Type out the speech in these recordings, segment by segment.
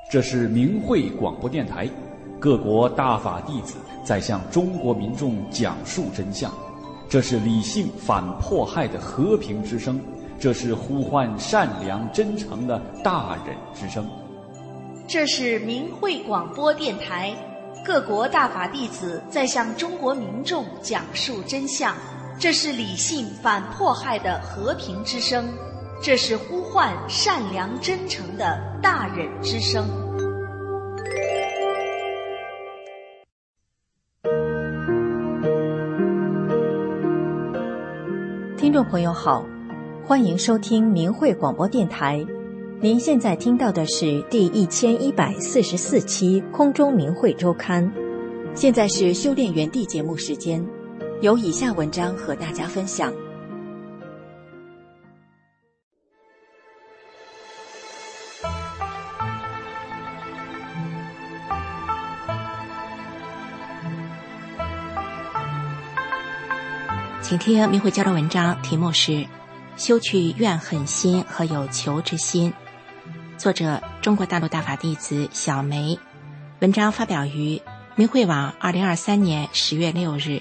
这是明慧广播电台，各国大法弟子在向中国民众讲述真相。这是理性反迫害的和平之声，这是呼唤善良真诚的大忍之声。 这是明慧广播电台，各国大法弟子在向中国民众讲述真相。这是理性反迫害的和平之声，这是呼唤善良真诚的大忍之声。 听众朋友好，欢迎收听明慧广播电台。您现在听到的是第1144期空中明慧周刊。现在是修炼园地节目时间，有以下文章和大家分享。请听明慧教的文章，题目是修去怨恨心和有求之心，作者中国大陆大法弟子小梅，文章发表于明慧网2023年10月6日。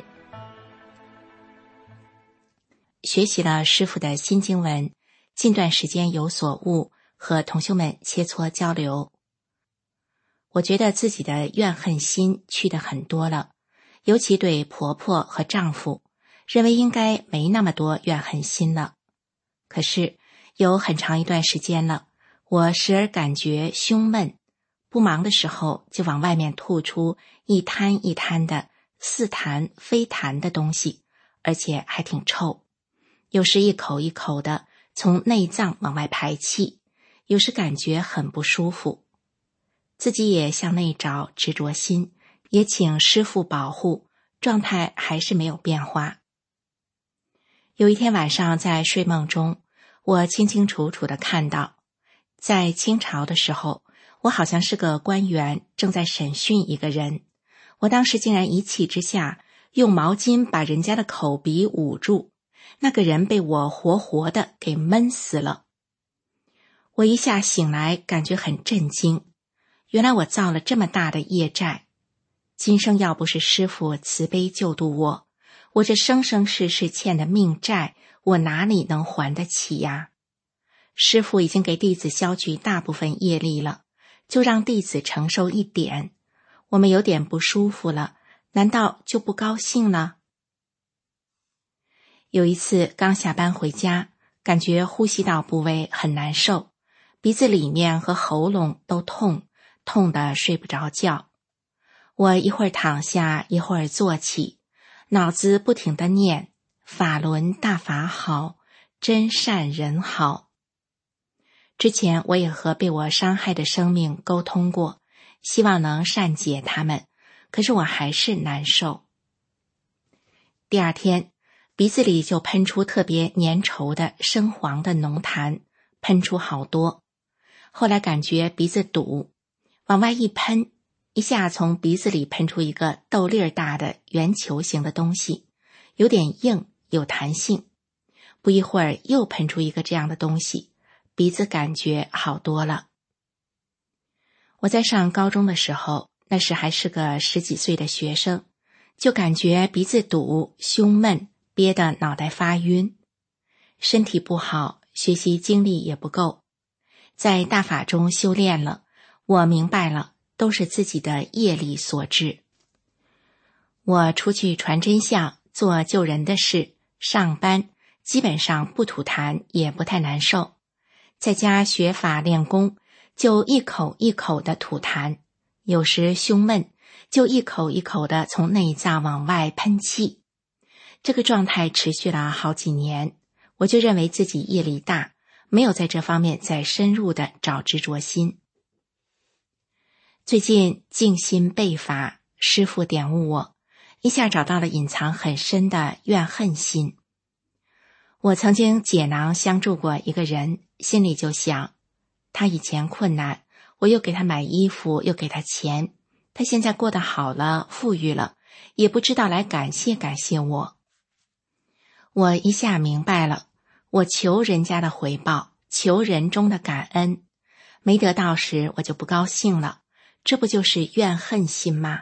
学习了师父的新经文，近段时间有所悟，和同修们切磋交流。我觉得自己的怨恨心去得很多了，尤其对婆婆和丈夫，认为应该没那么多怨恨心了。可是有很长一段时间了，我时而感觉胸闷，不忙的时候就往外面吐出一滩一滩的似痰非痰的东西，而且还挺臭。有时一口一口的从内脏往外排气，有时感觉很不舒服。自己也向内找执着心，也请师父保护，状态还是没有变化。有一天晚上在睡梦中，我清清楚楚地看到，在清朝的时候，我好像是个官员，正在审讯一个人。我当时竟然一气之下用毛巾把人家的口鼻捂住，那个人被我活活的给闷死了。我一下醒来，感觉很震惊，原来我造了这么大的业债。今生要不是师父慈悲救度我这生生世世欠的命债，我哪里能还得起呀？师父已经给弟子消去大部分业力了，就让弟子承受一点。我们有点不舒服了，难道就不高兴了？有一次刚下班回家，感觉呼吸道部位很难受，鼻子里面和喉咙都痛，痛得睡不着觉。我一会儿躺下，一会儿坐起，脑子不停地念法轮大法好，真善人好。之前我也和被我伤害的生命沟通过，希望能善解他们，可是我还是难受。第二天鼻子里就喷出特别粘稠的深黄的浓痰，喷出好多。后来感觉鼻子堵，往外一喷，一下从鼻子里喷出一个豆粒儿大的圆球形的东西，有点硬，有弹性。不一会儿又喷出一个这样的东西，鼻子感觉好多了。我在上高中的时候，那时还是个10几岁的学生，就感觉鼻子堵，胸闷，憋得脑袋发晕。身体不好，学习精力也不够。在大法中修炼了，我明白了，都是自己的业力所致。我出去传真相，做救人的事，上班基本上不吐痰，也不太难受。在家学法练功，就一口一口的吐痰，有时胸闷，就一口一口的从内脏往外喷气。这个状态持续了好几年，我就认为自己业力大，没有在这方面再深入的找执着心。最近静心背法，师父点悟我，一下找到了隐藏很深的怨恨心。我曾经解囊相助过一个人，心里就想，他以前困难，我又给他买衣服，又给他钱，他现在过得好了，富裕了，也不知道来感谢感谢我。我一下明白了，我求人家的回报，求人中的感恩， 没得到时我就不高兴了，这不就是怨恨心吗？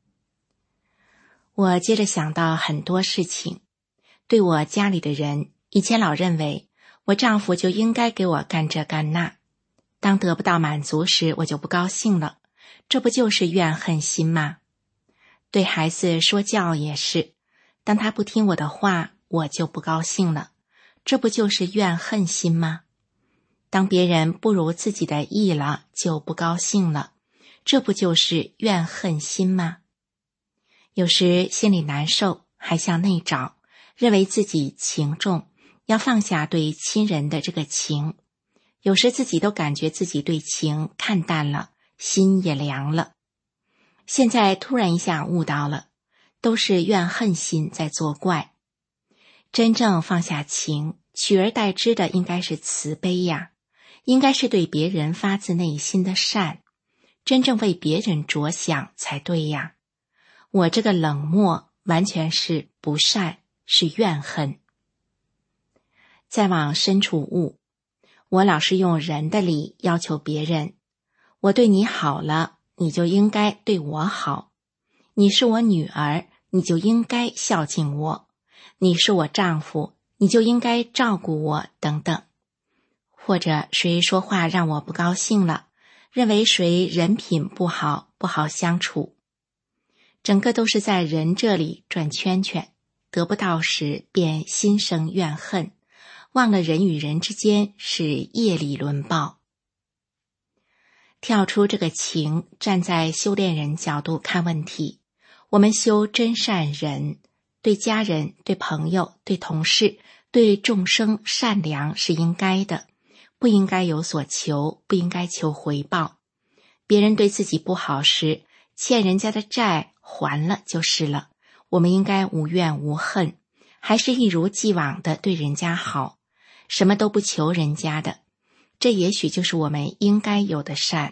我接着想到很多事情，对我家里的人，以前老认为我丈夫就应该给我干这干那，当得不到满足时我就不高兴了，这不就是怨恨心吗？对孩子说教也是，当他不听我的话，我就不高兴了，这不就是怨恨心吗？当别人不如自己的意了，就不高兴了，这不就是怨恨心吗？有时心里难受，还向内找，认为自己情重，要放下对亲人的这个情。有时自己都感觉自己对情看淡了，心也凉了。现在突然一下悟到了，都是怨恨心在作怪。真正放下情，取而代之的应该是慈悲呀，应该是对别人发自内心的善，真正为别人着想才对呀。我这个冷漠完全是不善，是怨恨。再往深处悟，我老是用人的理要求别人，我对你好了，你就应该对我好，你是我女儿，你就应该孝敬我，你是我丈夫，你就应该照顾我，等等。或者谁说话让我不高兴了，认为谁人品不好，不好相处，整个都是在人这里转圈圈，得不到时便心生怨恨，忘了人与人之间是业力轮报。跳出这个情，站在修炼人角度看问题，我们修真善人，对家人、对朋友、对同事、对众生善良是应该的，不应该有所求，不应该求回报。别人对自己不好时，欠人家的债还了就是了，我们应该无怨无恨，还是一如既往的对人家好，什么都不求人家的，这也许就是我们应该有的善。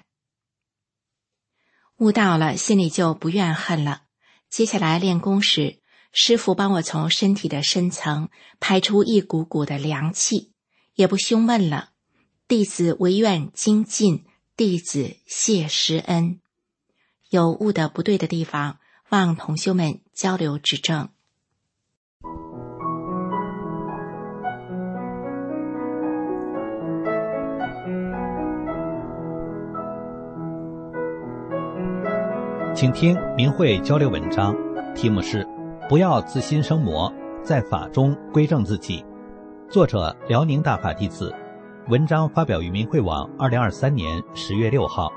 悟到了，心里就不怨恨了。接下来练功时，师父帮我从身体的深层排出一股股的凉气，也不凶闷了。弟子唯愿精进，弟子谢师恩。有悟得不对的地方，望同修们交流指正。 请听明慧交流文章，题目是不要自心生魔，在法中归正自己。作者辽宁大法弟子，文章发表于明慧网2023年10月6号。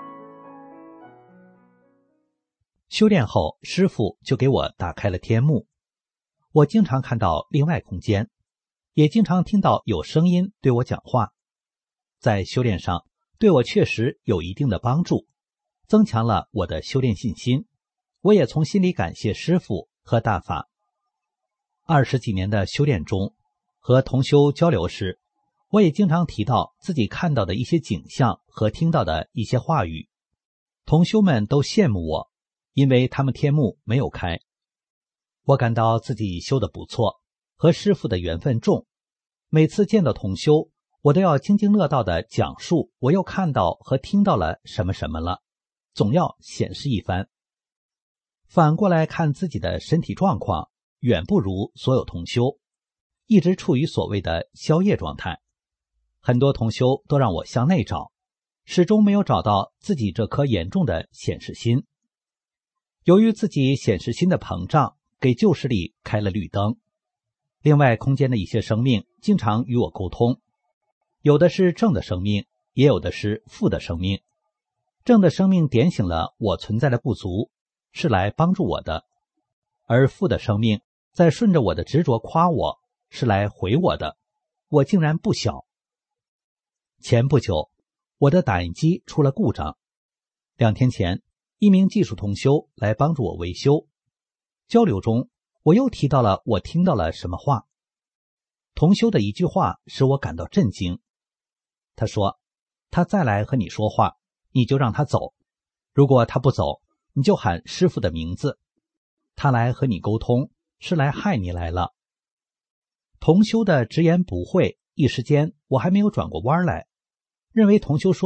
修炼后，师父就给我打开了天幕，我经常看到另外空间，也经常听到有声音对我讲话。在修炼上，对我确实有一定的帮助，增强了我的修炼信心。我也从心里感谢师父和大法。20几年的修炼中，和同修交流时，我也经常提到自己看到的一些景象和听到的一些话语。同修们都羡慕我，因为他们天幕没有开。我感到自己修得不错，和师父的缘分重。每次见到同修，我都要津津乐道地讲述我又看到和听到了什么什么了，总要显示一番。反过来看自己的身体状况，远不如所有同修，一直处于所谓的消业状态。很多同修都让我向内找，始终没有找到自己这颗严重的显示心。由于自己显示心的膨胀，给旧势力开了绿灯。另外空间的一些生命经常与我沟通，有的是正的生命，也有的是负的生命。正的生命点醒了我存在的不足，是来帮助我的，而负的生命在顺着我的执着夸我，是来毁我的。我竟然不晓。前不久，我的打印机出了故障。2天前，一名技术同修来帮助我维修。交流中，我又提到了我听到了什么话。同修的一句话使我感到震惊。他说，他再来和你说话，你就让他走，如果他不走，你就喊师父的名字。他来和你沟通，是来害你来了。同修的直言不讳，一时间我还没有转过弯来，认为同修说的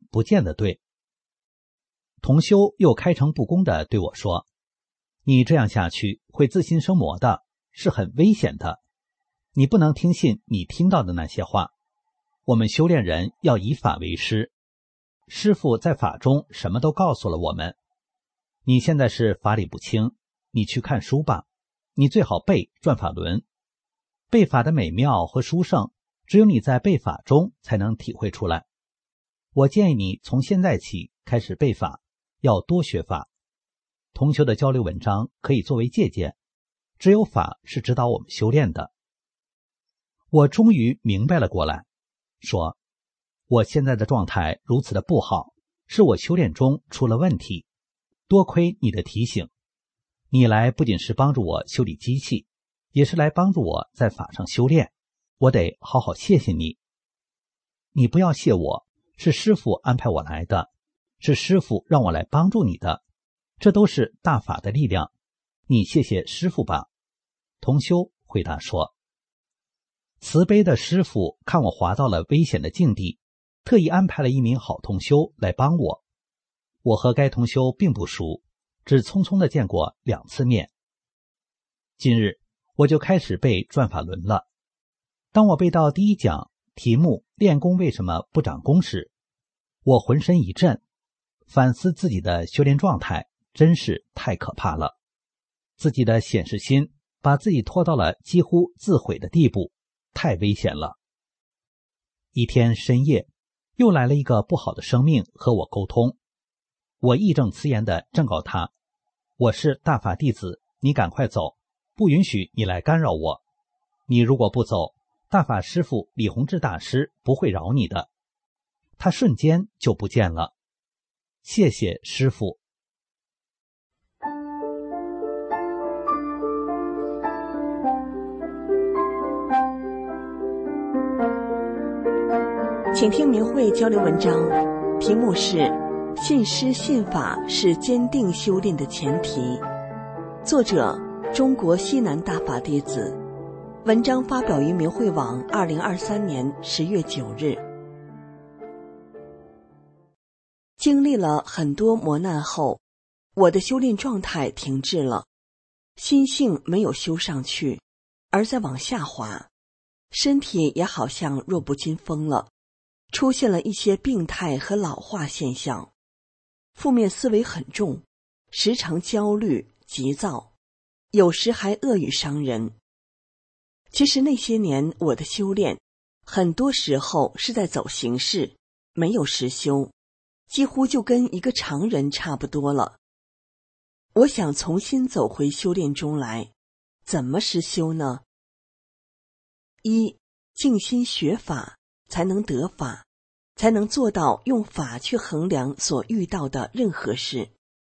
不见得对。同修又开诚布公地对我说，你这样下去会自心生魔的，是很危险的。你不能听信你听到的那些话。我们修炼人要以法为师，师父在法中什么都告诉了我们。你现在是法理不清，你去看书吧，你最好背转法轮。背法的美妙和殊胜，只有你在背法中才能体会出来。我建议你从现在起开始背法，要多学法。同修的交流文章可以作为借鉴，只有法是指导我们修炼的。我终于明白了过来，说我现在的状态如此的不好，是我修炼中出了问题，多亏你的提醒。你来不仅是帮助我修理机器，也是来帮助我在法上修炼，我得好好谢谢你。你不要谢我，是师父安排我来的，是师父让我来帮助你的，这都是大法的力量，你谢谢师父吧。同修回答说，慈悲的师父看我滑到了危险的境地，特意安排了一名好同修来帮我。我和该同修并不熟，只匆匆地见过2次面。今日我就开始背转法轮了。当我背到第1讲题目练功为什么不长功时，我浑身一震，反思自己的修炼状态真是太可怕了。自己的显示心把自己拖到了几乎自毁的地步，太危险了。一天深夜，又来了一个不好的生命和我沟通。我义正辞严地正告他，我是大法弟子，你赶快走，不允许你来干扰我。你如果不走，大法师父李洪志大师不会饶你的。他瞬间就不见了。谢谢师父。 请听明慧交流文章，题目是信师信法是坚定修炼的前提，作者中国西南大法弟子，文章发表于明慧网2023年10月9日。经历了很多磨难后，我的修炼状态停滞了，心性没有修上去，而在往下滑，身体也好像弱不禁风了，出现了一些病态和老化现象，负面思维很重，时常焦虑急躁，有时还恶语伤人。其实那些年我的修炼很多时候是在走形式，没有实修，几乎就跟一个常人差不多了。我想重新走回修炼中来，怎么实修呢？一，静心学法，才能得法，才能做到用法去衡量所遇到的任何事。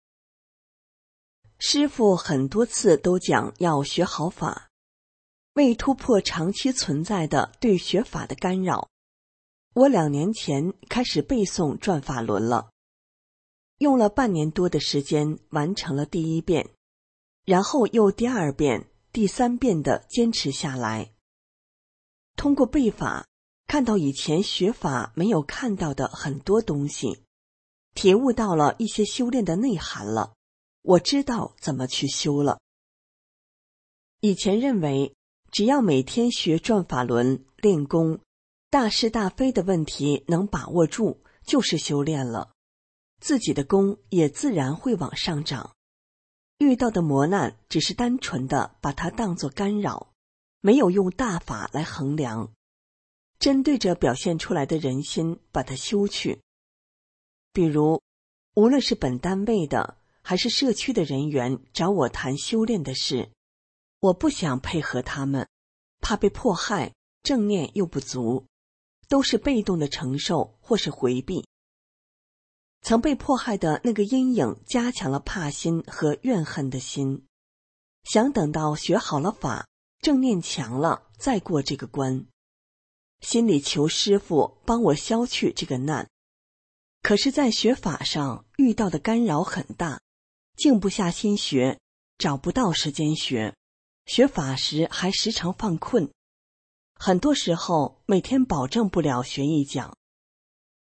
师父很多次都讲要学好法，为突破长期存在的对学法的干扰，我2年前开始背诵转法轮了，用了半年多的时间完成了第1遍，然后又第2遍、第3遍的坚持下来。通过背法，看到以前学法没有看到的很多东西，体悟到了一些修炼的内涵了，我知道怎么去修了。以前认为只要每天学转法轮练功，大是大非的问题能把握住就是修炼了，自己的功也自然会往上涨。遇到的磨难只是单纯的把它当作干扰，没有用大法来衡量，针对着表现出来的人心把它修去。比如无论是本单位的还是社区的人员找我谈修炼的事，我不想配合他们，怕被迫害，正念又不足，都是被动的承受或是回避。曾被迫害的那个阴影加强了怕心和怨恨的心，想等到学好了法，正念强了再过这个关，心里求师父帮我消去这个难。可是在学法上遇到的干扰很大，静不下心学，找不到时间学，学法时还时常犯困，很多时候每天保证不了学1讲。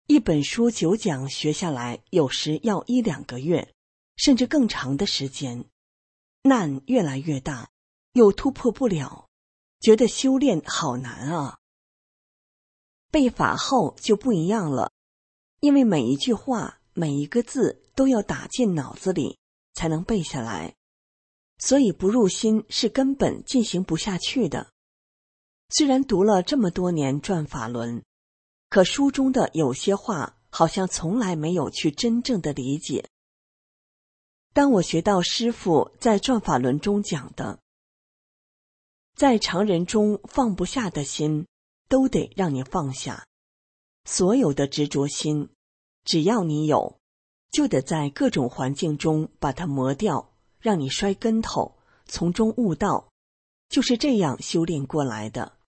一本书9讲学下来，有时要1-2个月，甚至更长的时间。难越来越大，又突破不了，觉得修炼好难啊。背法后就不一样了，因为每一句话、每一个字都要打进脑子里才能背下来，所以不入心是根本进行不下去的。虽然读了这么多年转法轮，可书中的有些话好像从来没有去真正的理解。当我学到师父在转法轮中讲的，在常人中放不下的心，都得让你放下。所有的执着心，只要你有，就得在各种环境中把它磨掉，让你摔跟头，从中悟道，就是这样修炼过来的。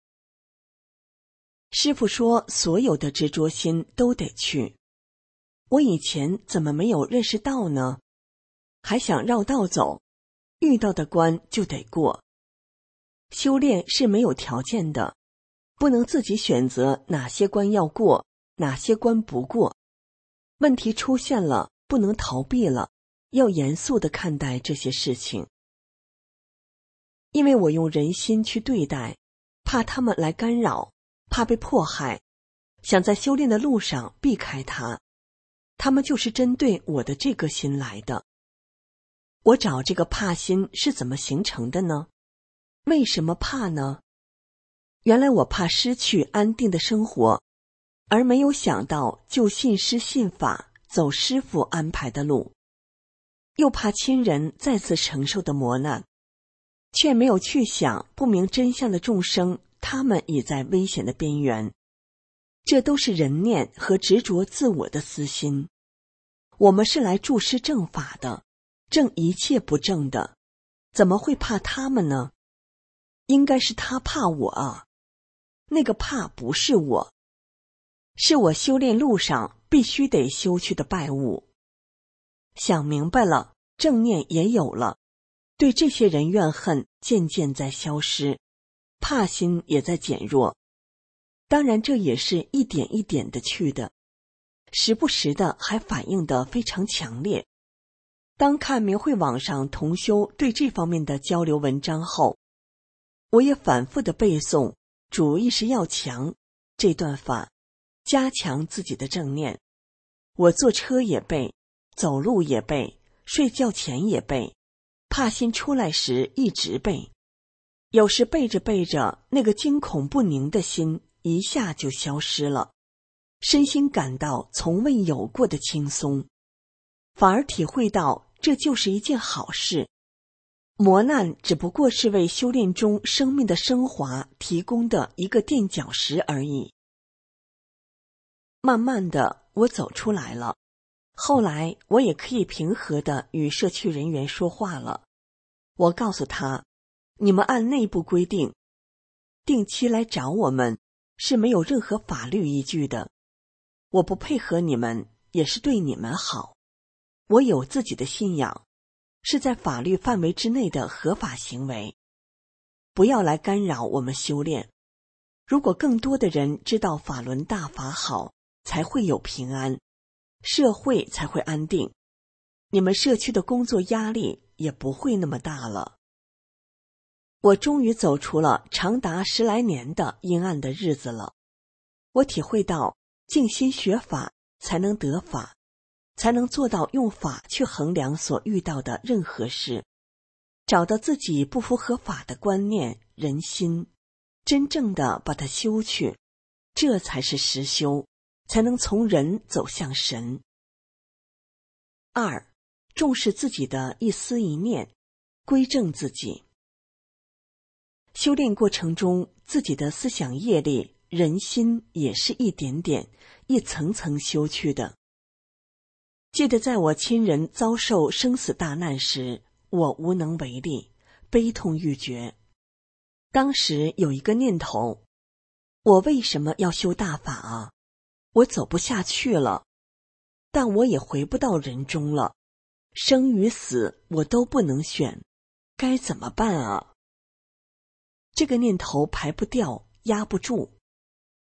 师父说所有的执着心都得去，我以前怎么没有认识到呢？还想绕道走，遇到的关就得过。修炼是没有条件的，不能自己选择哪些关要过，哪些关不过。问题出现了，不能逃避了，要严肃地看待这些事情。因为我用人心去对待，怕他们来干扰，怕被迫害，想在修炼的路上避开它，他们就是针对我的这个心来的。我找这个怕心是怎么形成的呢？为什么怕呢？原来我怕失去安定的生活，而没有想到就信师信法，走师父安排的路，又怕亲人再次承受的磨难，却没有去想不明真相的众生，他们也在危险的边缘。这都是人念和执着自我的私心。我们是来助师正法的，正一切不正的，怎么会怕他们呢？应该是他怕我啊。那个怕不是我，是我修炼路上必须得修去的败物。想明白了，正念也有了，对这些人怨恨渐渐在消失，怕心也在减弱。当然这也是一点一点的去的，时不时的还反应得非常强烈。当看明慧网上同修对这方面的交流文章后，我也反复的背诵主意识要强这段法，加强自己的正念。我坐车也背，走路也背，睡觉前也背，怕心出来时一直背。有时背着背着，那个惊恐不宁的心一下就消失了，身心感到从未有过的轻松，反而体会到这就是一件好事。磨难只不过是为修炼中生命的升华提供的一个垫脚石而已。慢慢的，我走出来了，后来我也可以平和地与社区人员说话了。我告诉他，你们按内部规定，定期来找我们是没有任何法律依据的。我不配合你们，也是对你们好。我有自己的信仰，是在法律范围之内的合法行为，不要来干扰我们修炼。如果更多的人知道法轮大法好，才会有平安，社会才会安定，你们社区的工作压力也不会那么大了。我终于走出了长达10来年的阴暗的日子了。我体会到静心学法才能得法，才能做到用法去衡量所遇到的任何事，找到自己不符合法的观念、人心，真正的把它修去，这才是实修，才能从人走向神。2. 重视自己的一思一念，归正自己。修炼过程中，自己的思想业力、人心也是一点点、一层层修去的。记得在我亲人遭受生死大难时，我无能为力，悲痛欲绝。当时有一个念头，我为什么要修大法啊？我走不下去了，但我也回不到人中了，生与死我都不能选，该怎么办啊？这个念头排不掉，压不住。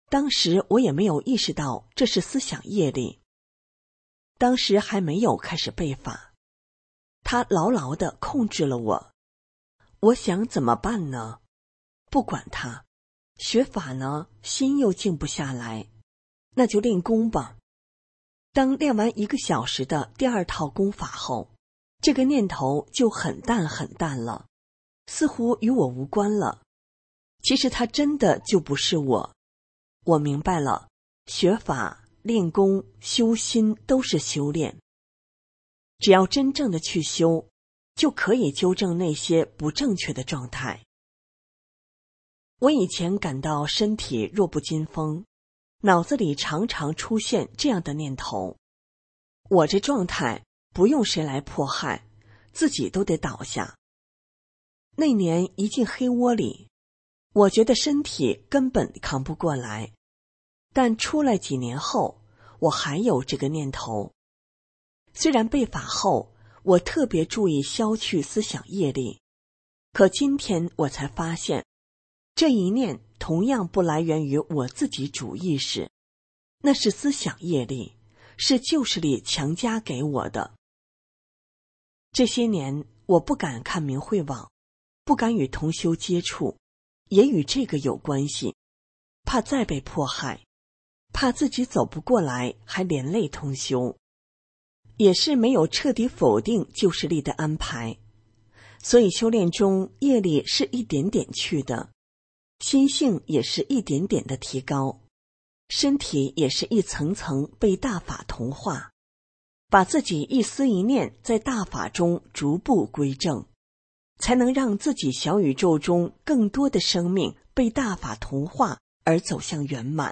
当时我也没有意识到这是思想业力，当时还没有开始背法，它牢牢地控制了我。我想怎么办呢？不管它，学法呢，心又静不下来，那就练功吧。当练完1个小时的第2套功法后，这个念头就很淡很淡了，似乎与我无关了。其实它真的就不是我。我明白了，学法、练功、修心都是修炼。只要真正的去修，就可以纠正那些不正确的状态。我以前感到身体弱不禁风，脑子里常常出现这样的念头：我这状态不用谁来迫害，自己都得倒下。那年一进黑窝里，我觉得身体根本扛不过来，但出来几年后，我还有这个念头。虽然背法后，我特别注意消去思想业力，可今天我才发现，这一念同样不来源于我自己主意识，那是思想业力，是旧势力强加给我的。这些年，我不敢看明慧网，不敢与同修接触，也与这个有关系，怕再被迫害，怕自己走不过来，还连累同修。也是没有彻底否定旧势力的安排，所以修炼中业力是一点点去的，心性也是一点点的提高，身体也是一层层被大法同化，把自己一思一念在大法中逐步归正，才能让自己小宇宙中更多的生命被大法同化而走向圆满。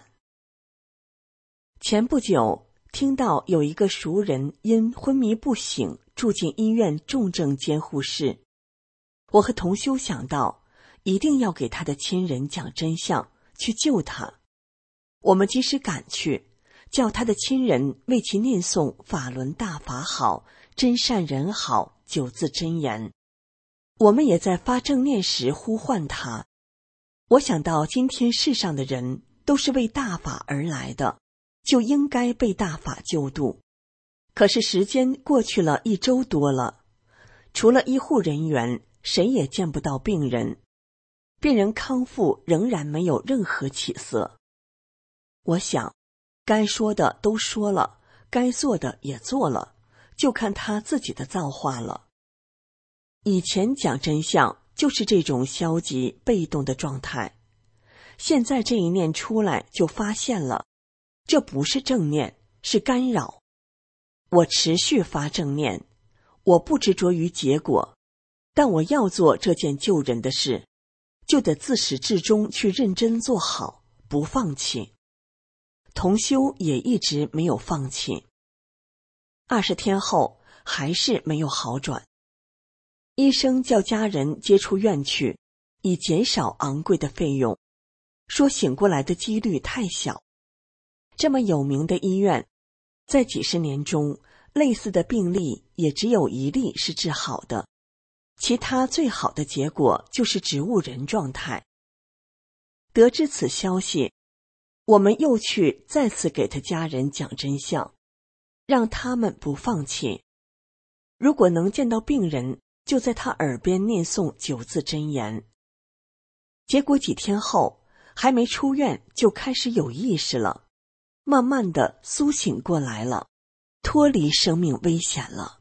前不久听到有一个熟人因昏迷不醒住进医院重症监护室，我和同修想到一定要给他的亲人讲真相，去救他。我们及时赶去，叫他的亲人为其念诵法轮大法好，真善人好9字真言。我们也在发正念时呼唤他。我想到今天世上的人都是为大法而来的，就应该被大法救度。可是时间过去了1周多了，除了医护人员，谁也见不到病人，病人康复仍然没有任何起色。我想，该说的都说了，该做的也做了，就看他自己的造化了。以前讲真相就是这种消极被动的状态，现在这一念出来就发现了，这不是正念，是干扰。我持续发正念，我不执着于结果，但我要做这件救人的事，就得自始至终去认真做好，不放弃。同修也一直没有放弃。20天后还是没有好转，医生叫家人接出院去，以减少昂贵的费用，说醒过来的几率太小。这么有名的医院，在几十年中，类似的病例也只有1例是治好的，其他最好的结果就是植物人状态。得知此消息，我们又去再次给他家人讲真相，让他们不放弃。如果能见到病人，就在他耳边念诵9字真言。结果几天后，还没出院就开始有意识了，慢慢的苏醒过来了，脱离生命危险了。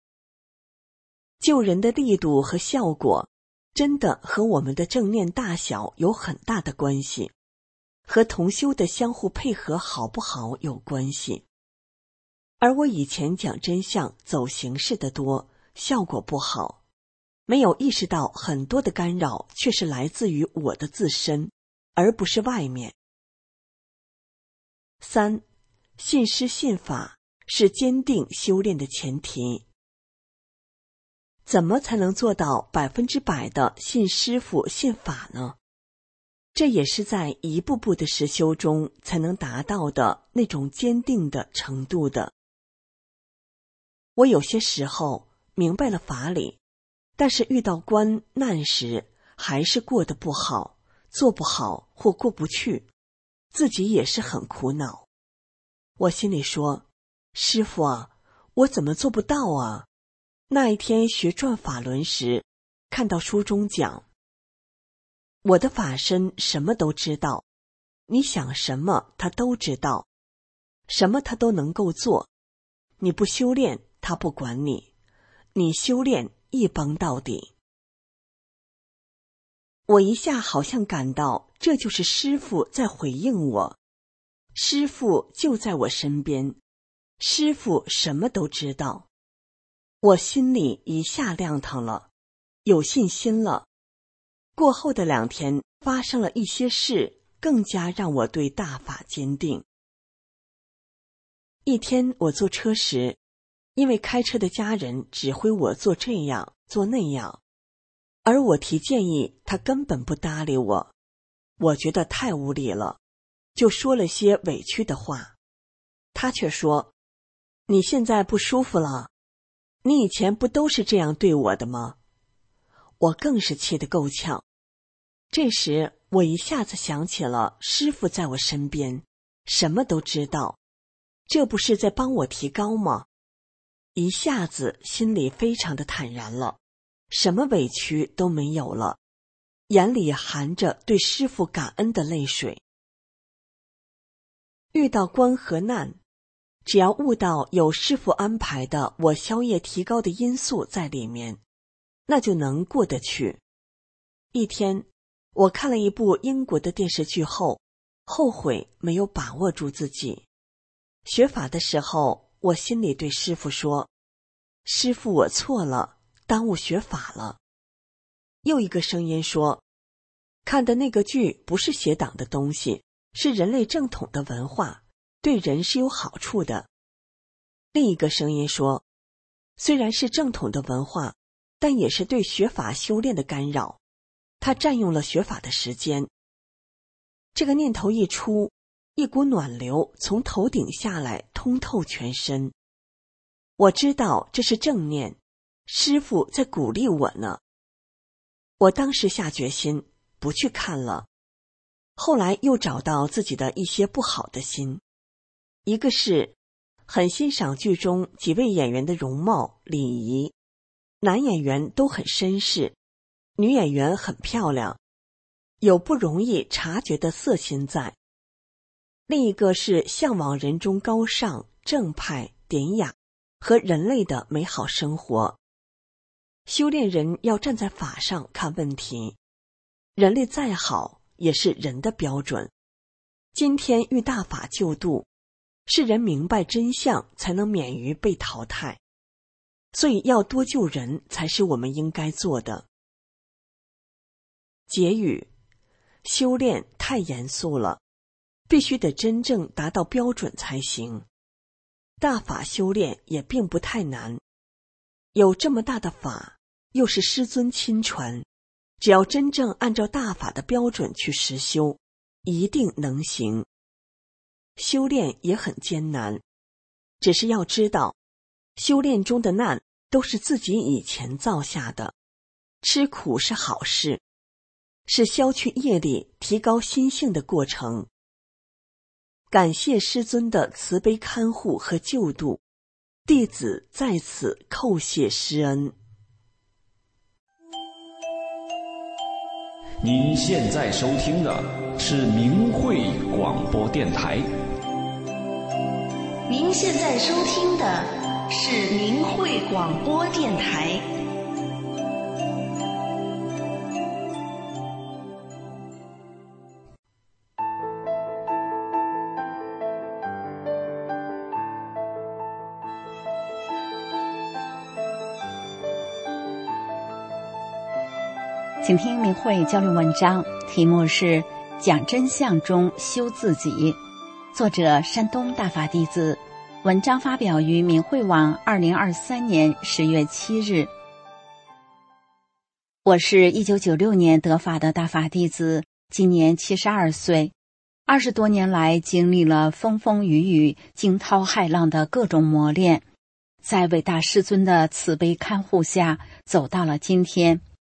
救人的力度和效果真的和我们的正念大小有很大的关系，和同修的相互配合好不好有关系。而我以前讲真相走形式的多，效果不好，没有意识到很多的干扰却是来自于我的自身，而不是外面。3. 信师信法是坚定修炼的前提。怎么才能做到100%的信师傅信法呢？这也是在一步步的实修中才能达到的那种坚定的程度的。我有些时候明白了法理，但是遇到关难时还是过得不好，做不好或过不去。 自己也是很苦恼。我心里说，师父啊，我怎么做不到啊？那一天学转法轮时，看到书中讲，我的法身什么都知道，你想什么他都知道，什么他都能够做，你不修炼他不管你，你修炼一帮到底。我一下好像感到这就是师父在回应我，师父就在我身边，师父什么都知道。我心里一下亮堂了，有信心了。过后的2天发生了一些事，更加让我对大法坚定。一天我坐车时，因为开车的家人指挥我做这样做那样，而我提建议他根本不搭理我，我觉得太无理了，就说了些委屈的话。他却说，你现在不舒服了，你以前不都是这样对我的吗？我更是气得够呛。这时我一下子想起了师父在我身边，什么都知道，这不是在帮我提高吗？一下子心里非常的坦然了，什么委屈都没有了，眼里含着对师父感恩的泪水。遇到关和难，只要悟到有师父安排的我消业提高的因素在里面，那就能过得去。一天，我看了一部英国的电视剧后，后悔没有把握住自己。学法的时候，我心里对师父说，师父我错了，耽误学法了。又一个声音说，看的那个剧不是邪党的东西，是人类正统的文化，对人是有好处的。另一个声音说，虽然是正统的文化，但也是对学法修炼的干扰，它占用了学法的时间。这个念头一出，一股暖流从头顶下来，通透全身。我知道这是正念，师父在鼓励我呢。我当时下决心不去看了。后来又找到自己的一些不好的心，一个是很欣赏剧中几位演员的容貌礼仪，男演员都很绅士，女演员很漂亮，有不容易察觉的色心在。另一个是向往人中高尚、正派、典雅和人类的美好生活。修炼人要站在法上看问题，人类再好也是人的标准。今天遇大法救度，是人明白真相才能免于被淘汰，所以要多救人才是我们应该做的。结语：修炼太严肃了，必须得真正达到标准才行。大法修炼也并不太难，有这么大的法，又是师尊亲传，只要真正按照大法的标准去实修，一定能行。修炼也很艰难，只是要知道，修炼中的难都是自己以前造下的，吃苦是好事，是消去业力、提高心性的过程。感谢师尊的慈悲看护和救度，弟子在此叩谢师恩。 您现在收听的是明慧广播电台。 您现在收听的是明慧广播电台。 请听明慧交流文章，题目是讲真相中修自己，作者山东大法弟子，文章发表于明慧网2023年10月7日。我是1996年得法的大法弟子，今年72岁，20多年来经历了风风雨雨、惊涛骇浪的各种磨练，在伟大师尊的慈悲看护下走到了今天。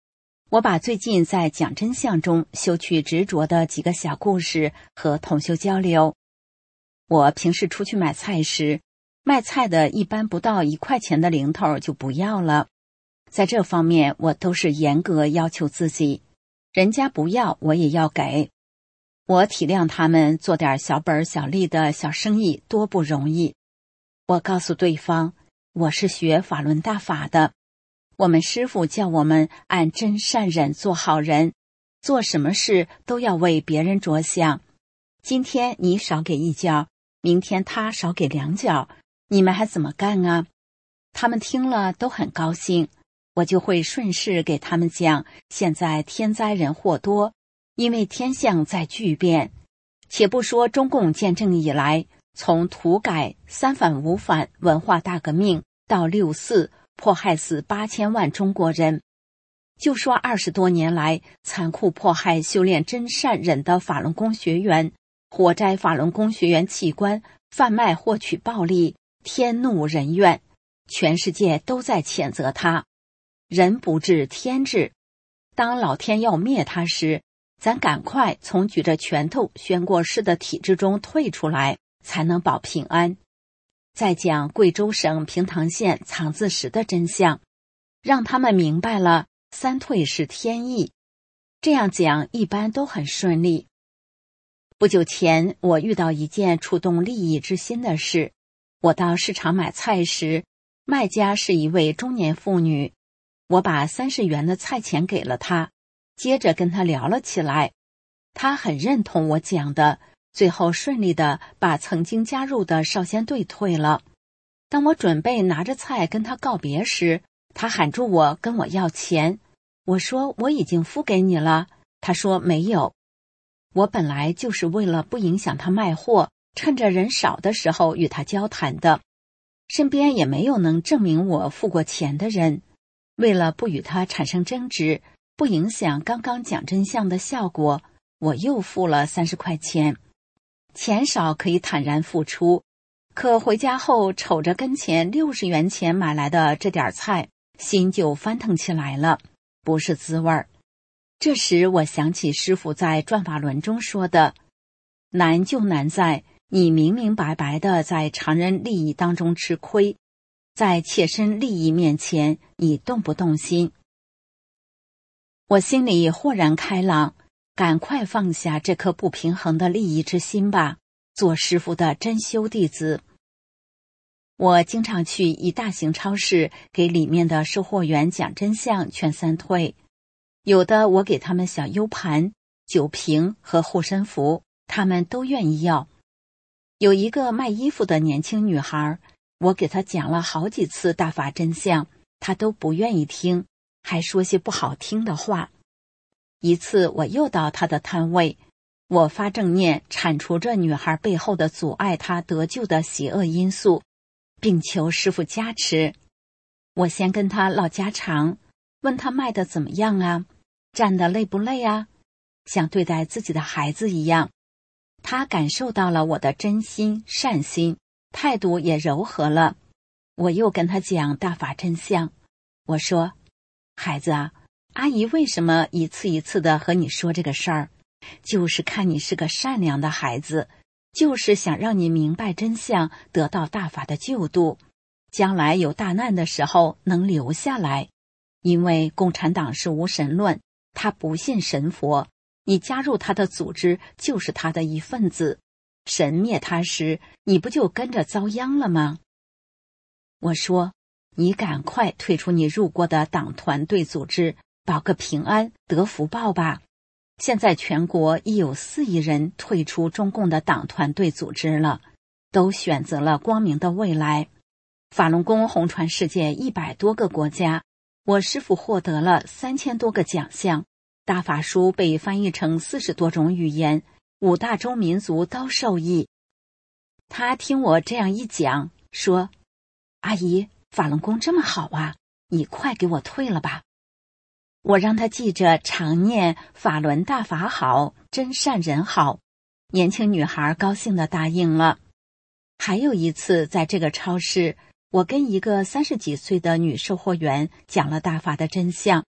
我把最近在讲真相中修取执着的几个小故事和同修交流。我平时出去买菜时，卖菜的一般不到1块钱的零头就不要了。在这方面我都是严格要求自己，人家不要我也要给。我体谅他们做点小本小利的小生意多不容易。我告诉对方，我是学法轮大法的，我们师父叫我们按真善忍做好人，做什么事都要为别人着想。今天你少给1角，明天他少给2角，你们还怎么干啊？他们听了都很高兴，我就会顺势给他们讲，现在天灾人祸多，因为天象在巨变。且不说中共建政以来，从土改、3反5反、文化大革命到6·4，迫害死8000万中国人，就说20多年来残酷迫害修炼真善忍的法轮功学员，活摘法轮功学员器官，贩卖获取暴利，天怒人怨，全世界都在谴责他。人不治天治，当老天要灭他时，咱赶快从举着拳头宣过世的体制中退出来，才能保平安。再讲贵州省平塘县藏字石的真相，让他们明白了3退是天意。这样讲一般都很顺利。不久前我遇到一件触动利益之心的事。我到市场买菜时，卖家是一位中年妇女，我把30元的菜钱给了她，接着跟她聊了起来。她很认同我讲的，最后顺利地把曾经加入的少先队退了。当我准备拿着菜跟她告别时，她喊住我跟我要钱。我说我已经付给你了，她说没有。我本来就是为了不影响她卖货，趁着人少的时候与她交谈的，身边也没有能证明我付过钱的人。为了不与她产生争执，不影响刚刚讲真相的效果，我又付了30块钱。钱少可以坦然付出，可回家后瞅着跟前60元钱买来的这点菜，心就翻腾起来了，不是滋味儿。这时我想起师父在转法轮中说的，难就难在你明明白白的在常人利益当中吃亏，在切身利益面前你动不动心。我心里豁然开朗，赶快放下这颗不平衡的利益之心吧，做师父的真修弟子。我经常去一大型超市给里面的售货员讲真相劝3退，有的我给他们小 U 盘、酒瓶和护身符，他们都愿意要。有一个卖衣服的年轻女孩，我给她讲了好几次大法真相，她都不愿意听，还说些不好听的话。一次我又到她的摊位，我发正念铲除这女孩背后的阻碍她得救的邪恶因素，并求师父加持。我先跟她唠家常，问她卖的怎么样啊，站得累不累啊，像对待自己的孩子一样。她感受到了我的真心善心，态度也柔和了。我又跟她讲大法真相，我说，孩子啊，阿姨为什么一次一次的和你说这个事儿，就是看你是个善良的孩子，就是想让你明白真相，得到大法的救度，将来有大难的时候能留下来。因为共产党是无神论，他不信神佛，你加入他的组织就是他的一份子，神灭他时，你不就跟着遭殃了吗？我说，你赶快退出你入过的党团队组织，保个平安，得福报吧。现在全国已有4亿人退出中共的党团队组织了，都选择了光明的未来。法轮功红传世界100多个国家，我师父获得了3000多个奖项，大法书被翻译成40多种语言，5大洲民族都受益。他听我这样一讲，说，阿姨，法轮功这么好啊，你快给我退了吧。我让他记着常念法轮大法好，真善人好。年轻女孩高兴地答应了。还有一次在这个超市，我跟一个30几岁的女售货员讲了大法的真相，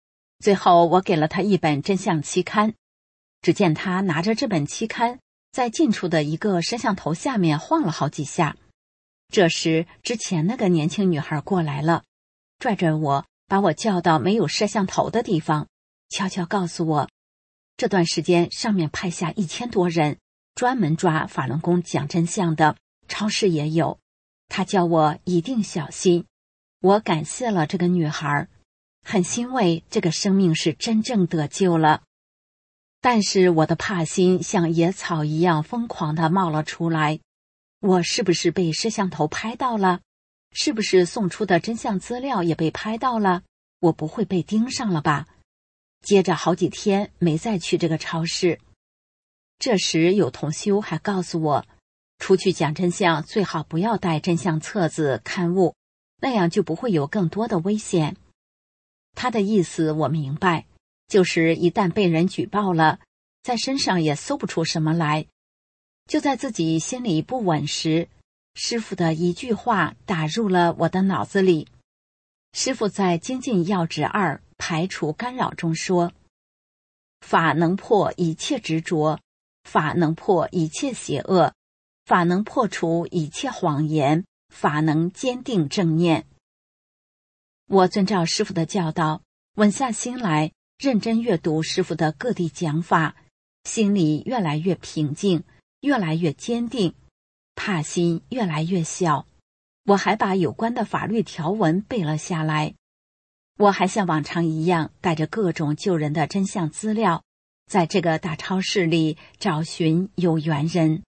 最后我给了他一本真相期刊，只见他拿着这本期刊在近处的一个摄像头下面晃了好几下。这时之前那个年轻女孩过来了，拽着我把我叫到没有摄像头的地方，悄悄告诉我，这段时间上面派下1000多人，专门抓法轮功讲真相的，超市也有。他叫我一定小心。我感谢了这个女孩，很欣慰这个生命是真正得救了。但是我的怕心像野草一样疯狂地冒了出来。我是不是被摄像头拍到了？是不是送出的真相资料也被拍到了？我不会被盯上了吧？接着好几天没再去这个超市。这时有同修还告诉我，出去讲真相最好不要带真相册子刊物，那样就不会有更多的危险。他的意思我明白，就是一旦被人举报了，在身上也搜不出什么来。就在自己心里不稳时，师父的一句话打入了我的脑子里。师父在精进要旨2排除干扰中说，法能破一切执着，法能破一切邪恶，法能破除一切谎言，法能坚定正念。我遵照师父的教导，稳下心来，认真阅读师父的各地讲法，心里越来越平静，越来越坚定，怕心越来越小。我还把有关的法律条文背了下来。我还像往常一样，带着各种救人的真相资料，在这个大超市里找寻有缘人。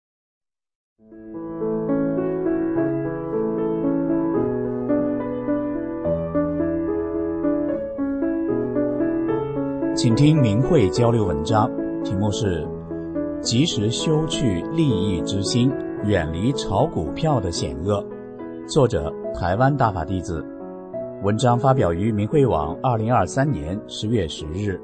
请听明慧交流文章，题目是及时修去利益之心，远离炒股票的险恶。作者台湾大法弟子。文章发表于明慧网2023年10月10日。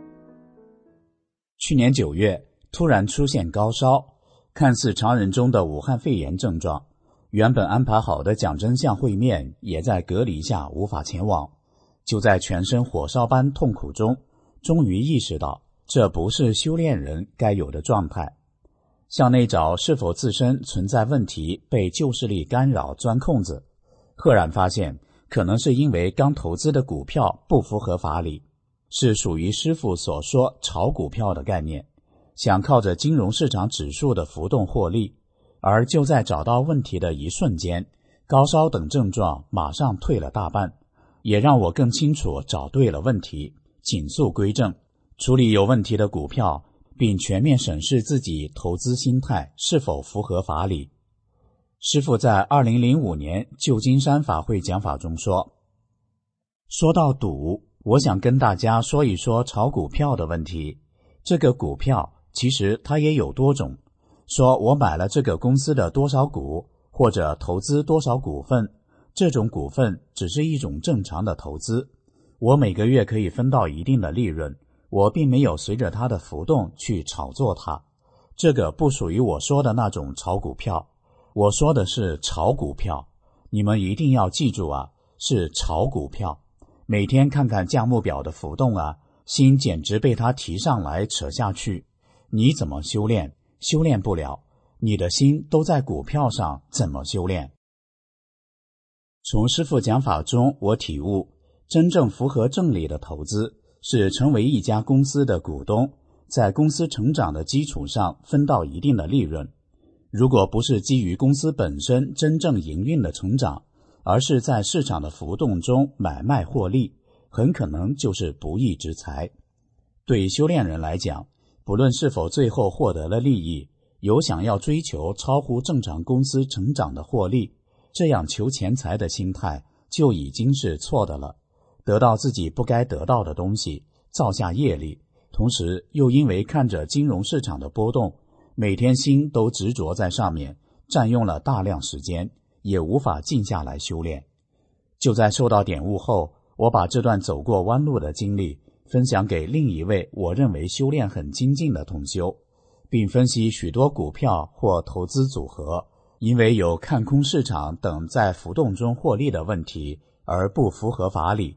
去年9月突然出现高烧，看似常人中的武汉肺炎症状，原本安排好的讲真相会面也在隔离下无法前往。就在全身火烧般痛苦中，终于意识到这不是修炼人该有的状态。向内找是否自身存在问题，被旧势力干扰钻空子，赫然发现可能是因为刚投资的股票不符合法理，是属于师父所说炒股票的概念，想靠着金融市场指数的浮动获利。而就在找到问题的一瞬间，高烧等症状马上退了大半，也让我更清楚找对了问题，紧速归正，处理有问题的股票，并全面审视自己投资心态是否符合法理。师父在2005年旧金山法会讲法中说到赌，我想跟大家说一说炒股票的问题。这个股票其实它也有多种，说我买了这个公司的多少股，或者投资多少股份，这种股份只是一种正常的投资，我每个月可以分到一定的利润，我并没有随着它的浮动去炒作它，这个不属于我说的那种炒股票。我说的是炒股票，你们一定要记住啊，是炒股票。每天看看价目表的浮动啊，心简直被它提上来扯下去。你怎么修炼？修炼不了，你的心都在股票上，怎么修炼？从师父讲法中，我体悟，真正符合正理的投资是成为一家公司的股东，在公司成长的基础上分到一定的利润。如果不是基于公司本身真正营运的成长，而是在市场的浮动中买卖获利，很可能就是不义之财。对修炼人来讲，不论是否最后获得了利益，有想要追求超乎正常公司成长的获利，这样求钱财的心态就已经是错的了，得到自己不该得到的东西，造下业力，同时又因为看着金融市场的波动，每天心都执着在上面，占用了大量时间，也无法静下来修炼。就在受到点悟后，我把这段走过弯路的经历分享给另一位我认为修炼很精进的同修，并分析许多股票或投资组合因为有看空市场等在浮动中获利的问题而不符合法理，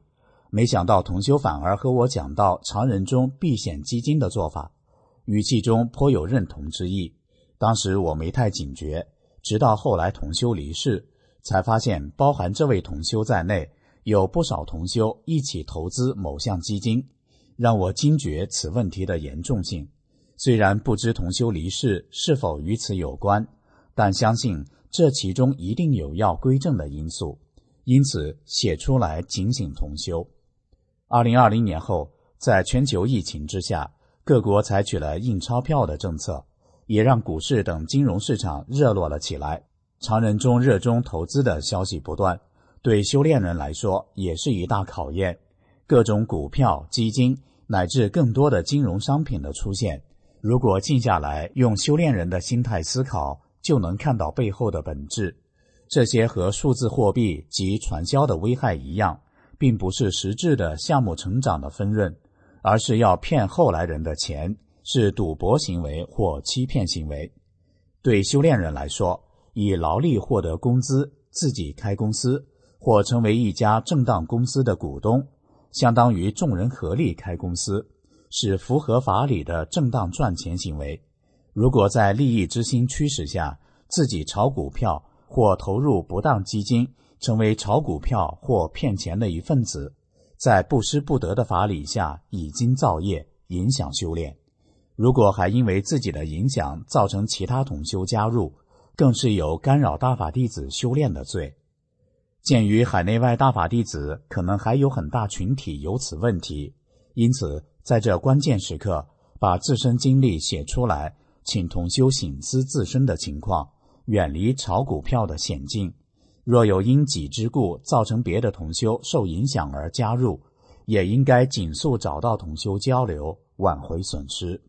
没想到同修反而和我讲到常人中避险基金的做法，语气中颇有认同之意。当时我没太警觉，直到后来同修离世，才发现包含这位同修在内，有不少同修一起投资某项基金，让我惊觉此问题的严重性。虽然不知同修离世是否与此有关，但相信这其中一定有要归正的因素，因此写出来警醒同修。2020年后，在全球疫情之下，各国采取了印钞票的政策，也让股市等金融市场热络了起来。常人中热衷投资的消息不断，对修炼人来说也是一大考验。各种股票、基金乃至更多的金融商品的出现，如果静下来用修炼人的心态思考，就能看到背后的本质。这些和数字货币及传销的危害一样，并不是实质的项目成长的分润，而是要骗后来人的钱，是赌博行为或欺骗行为。对修炼人来说，以劳力获得工资，自己开公司，或成为一家正当公司的股东，相当于众人合力开公司，是符合法理的正当赚钱行为。如果在利益之心驱使下，自己炒股票或投入不当基金，成为炒股票或骗钱的一份子，在不失不得的法理下已经造业，影响修炼。如果还因为自己的影响造成其他同修加入，更是有干扰大法弟子修炼的罪。鉴于海内外大法弟子可能还有很大群体有此问题，因此在这关键时刻把自身经历写出来，请同修省思自身的情况，远离炒股票的险境。若有因己之故造成别的同修受影响而加入，也应该尽速找到同修交流，挽回损失。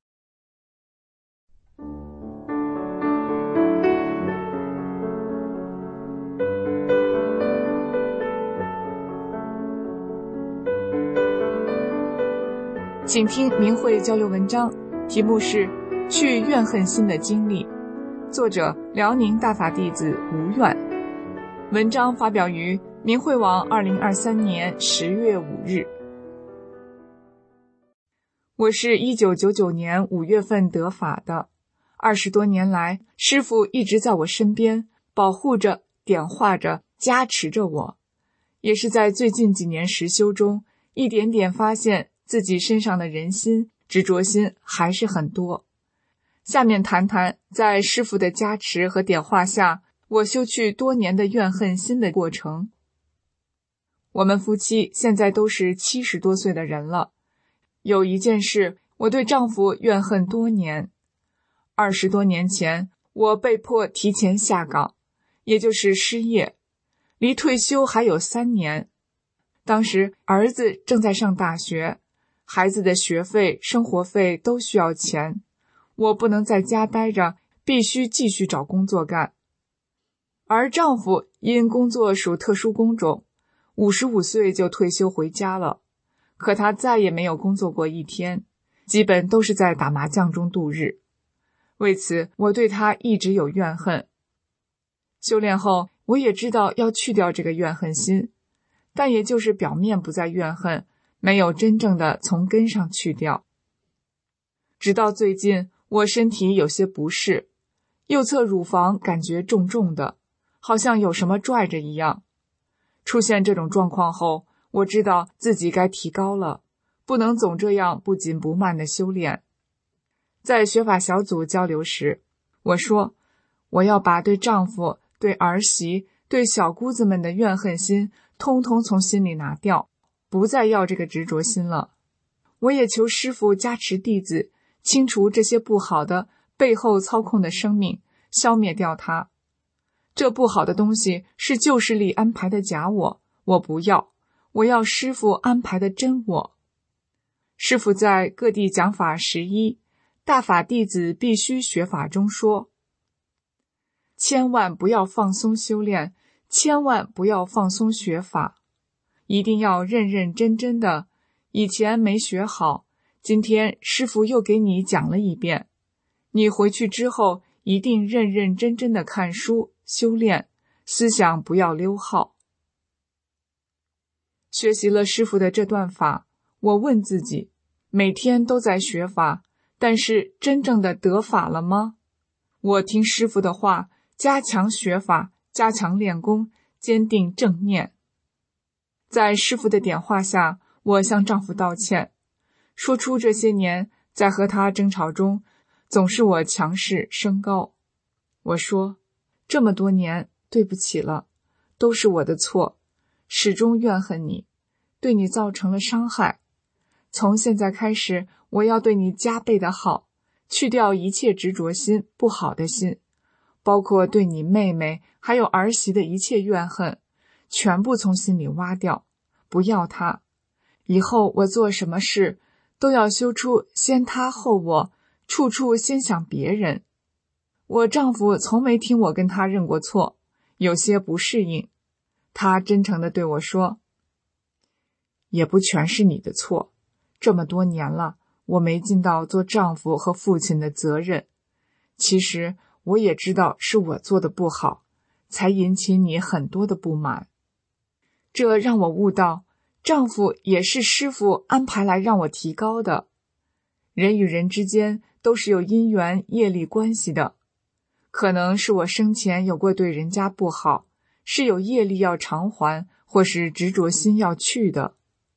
请听明慧交流文章，题目是《去怨恨心的经历》，作者辽宁大法弟子吴愿。文章发表于明慧网2023年10月5日。我是1999年5月份得法的，20多年来，师父一直在我身边，保护着、点化着、加持着我。也是在最近几年实修中，一点点发现自己身上的人心、执着心还是很多。下面谈谈在师父的加持和点化下，我修去多年的怨恨心的过程。我们夫妻现在都是70多岁的人了。有一件事，我对丈夫怨恨多年。20多年前，我被迫提前下岗，也就是失业，离退休还有3年。当时儿子正在上大学，孩子的学费、生活费都需要钱，我不能在家待着，必须继续找工作干。而丈夫因工作属特殊工种，55岁就退休回家了，可他再也没有工作过一天，基本都是在打麻将中度日。为此，我对他一直有怨恨。修炼后，我也知道要去掉这个怨恨心，但也就是表面不再怨恨，没有真正的从根上去掉。直到最近，我身体有些不适，右侧乳房感觉重重的，好像有什么拽着一样。出现这种状况后，我知道自己该提高了，不能总这样不紧不慢的修炼。在学法小组交流时，我说我要把对丈夫、对儿媳、对小姑子们的怨恨心通通从心里拿掉，不再要这个执着心了。我也求师父加持弟子，清除这些不好的背后操控的生命，消灭掉它。这不好的东西是旧势力安排的假我，我不要，我要师父安排的真我。师父在各地讲法11大法弟子必须学法中说，千万不要放松修炼，千万不要放松学法，一定要认认真真的。以前没学好，今天师父又给你讲了一遍，你回去之后一定认认真真的看书修炼，思想不要溜号。 学习了师父的这段法，我问自己，每天都在学法，但是真正的得法了吗？我听师父的话，加强学法，加强练功，坚定正念。在师父的点化下，我向丈夫道歉，说出这些年在和他争吵中，总是我强势升高。我说，这么多年，对不起了，都是我的错，始终怨恨你，对你造成了伤害。从现在开始，我要对你加倍的好，去掉一切执着心、不好的心，包括对你妹妹还有儿媳的一切怨恨，全部从心里挖掉，不要她。以后我做什么事，都要修出先他后我，处处先想别人。我丈夫从没听我跟他认过错，有些不适应。他真诚地对我说，也不全是你的错，这么多年了，我没尽到做丈夫和父亲的责任。其实我也知道是我做的不好，才引起你很多的不满。这让我悟到，丈夫也是师父安排来让我提高的。人与人之间都是有因缘业力关系的，可能是我生前有过对人家不好，是有业力要偿还，或是执着心要去的。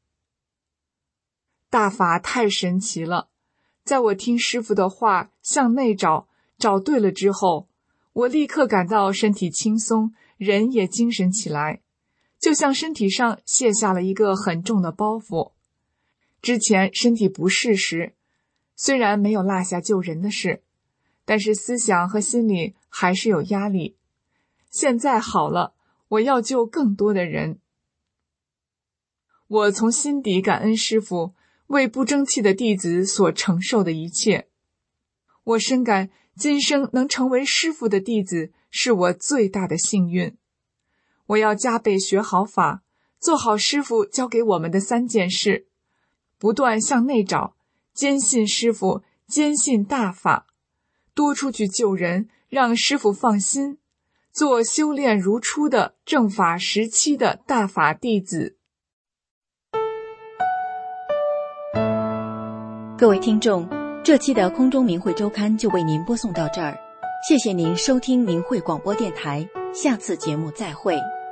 大法太神奇了，在我听师父的话，向内找，找对了之后，我立刻感到身体轻松，人也精神起来，就像身体上卸下了一个很重的包袱。之前身体不适时，虽然没有落下救人的事，但是思想和心里还是有压力。现在好了，我要救更多的人。我从心底感恩师父为不争气的弟子所承受的一切。我深感今生能成为师父的弟子，是我最大的幸运。我要加倍学好法，做好师父教给我们的3件事，不断向内找，坚信师父，坚信大法，多出去救人，让师父放心，做修炼如初的正法时期的大法弟子。 各位听众，这期的空中明慧周刊就为您播送到这儿，谢谢您收听明慧广播电台，下次节目再会。